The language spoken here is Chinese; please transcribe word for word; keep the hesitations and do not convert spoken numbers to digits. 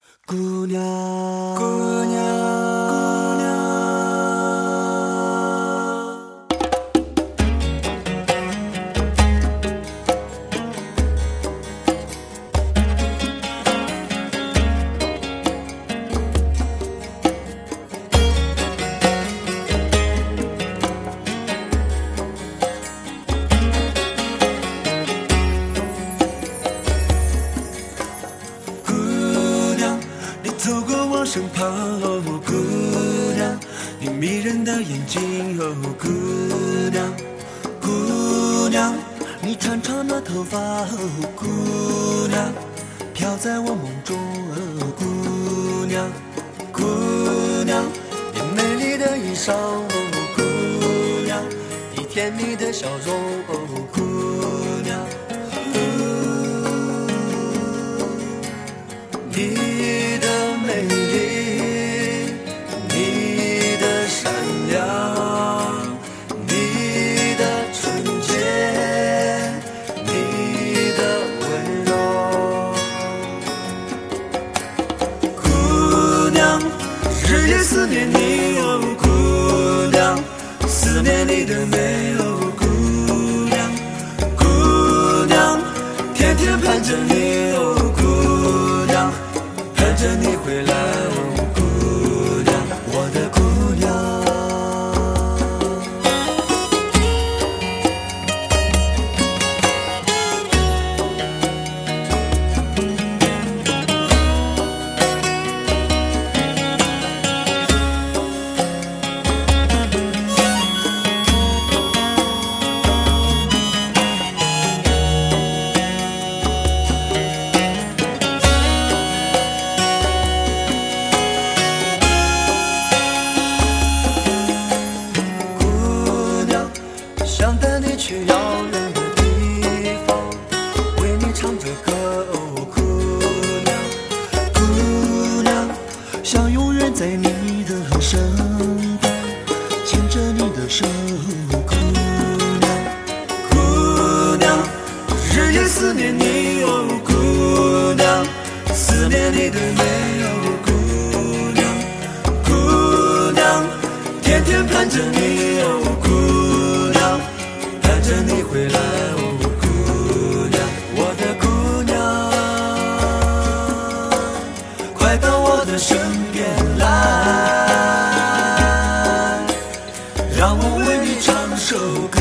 姑娘，姑娘，姑娘。走过我身旁，哦，姑娘，你迷人的眼睛，哦，姑娘，姑娘，你长长的头发，哦，姑娘，飘在我梦中，哦，姑娘，姑娘，你美丽的衣裳，哦，姑娘，你甜蜜的笑容，哦，姑娘，你。美丽，你的善良，你的纯洁，你的温柔，姑娘，日夜思念你，哦，姑娘，思念你的美，哦，姑娘，姑娘，天天盼着你，哦，姑娘。盼着你回来，哦，姑娘，我的姑娘。想带你去遥远的地方，为你唱着歌，哦，姑娘，姑娘，想永远在你的身旁，牵着你的手，姑娘，姑娘，日夜思念你，哦，姑娘，思念你的美，哦，姑娘，姑娘，天天盼着你，哦，姑娘。盼着你回来，哦，姑娘，我的姑娘，快到我的身边来，让我为你唱首歌。